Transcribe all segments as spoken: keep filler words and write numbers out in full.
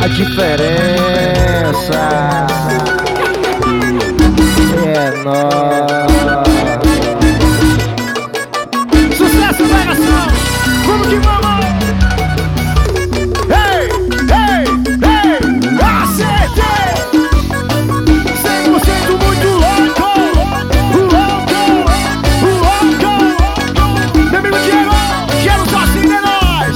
A diferença é nós. Sucesso da nação! Como que vamos? Ei, ei, ei! Acertei! cem por cento muito louco! Louco! Louco! Meu amigo Diego! Quero só assim de nós!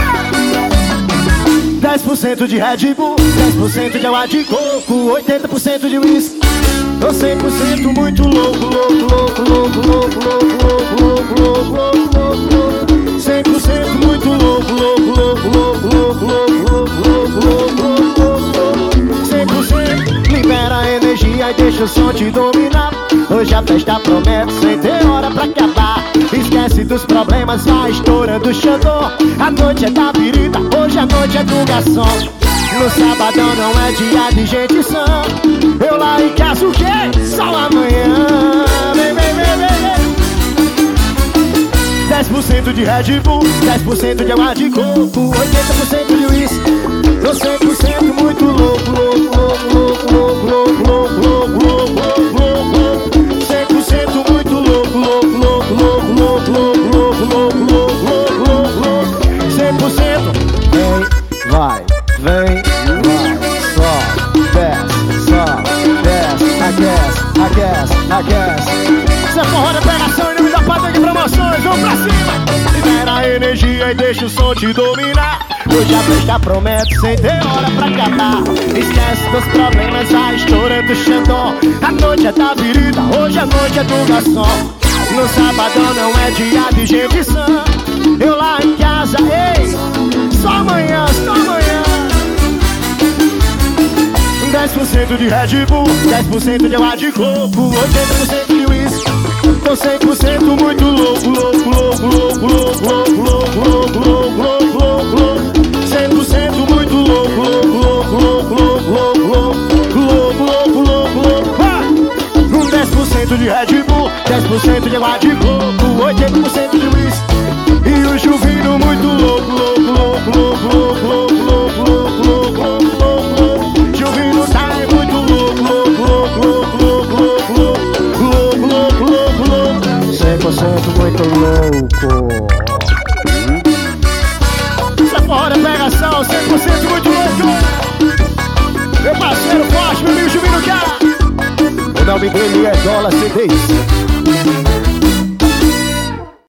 dez por cento de Red Bull, dez por cento de água de coco, oitenta por cento de whisky. Tô cem por cento muito louco, louco, louco, louco, louco, louco, louco, louco, louco, louco, louco. cem por cento muito louco, louco, louco, louco, louco, louco, louco, louco, louco, louco. cem por cento libera a energia e deixa o som te dominar. Hoje a festa promete sem ter hora pra acabar. Esquece dos problemas, vai estourando o xandô. A noite é da birita, hoje a noite é do garçom. No sabadão não é dia de gente sã. Eu lá em casa o quê? Só amanhã. Vem, vem, vem, vem. dez por cento de Red Bull, dez por cento de água de coco, oitenta por cento de whisky. Tô cem por cento muito louco, louco, louco, louco, louco, louco, louco, louco, louco, louco. cem por cento muito louco, louco, louco, louco, louco, louco, louco, louco, louco, louco, louco. cem por cento. Vem, vai, vem, vai, só, desce, só, desce, aquece, aquece, aquece. Essa forró da pegação em nome da Padrão de Promoções, vamos pra cima! Libera a energia e deixa o som te dominar. Hoje a festa promete sem ter hora pra acabar. Esquece dos problemas, vai estourando o xandó. A noite é da virida, hoje a noite é do garçom. No sabadão não é dia de gente sã. Eu lá em casa, ei, só amanhã, só amanhã. dez por cento de Red Bull, dez por cento de água de coco, oitenta por cento de whisky. Tô cem por cento muito louco, louco, louco, louco, louco, louco, louco, louco, louco, louco, louco. cem por cento muito louco, louco, louco, louco, louco, louco, louco, louco, louco, louco. dez por cento de Red Bull, dez por cento de água de coco, oitenta por cento de whisky. E o Juvino muito louco, louco, louco, louco, louco, louco, louco, louco, louco, louco. Juvino tá muito louco, louco, louco, louco, louco, louco, louco, louco, louco. cem por cento muito louco. Essa fora pegação, cem por cento muito louco. Meu parceiro forte, meu amigo Juvino, cara. O nome dele é Dólar C D.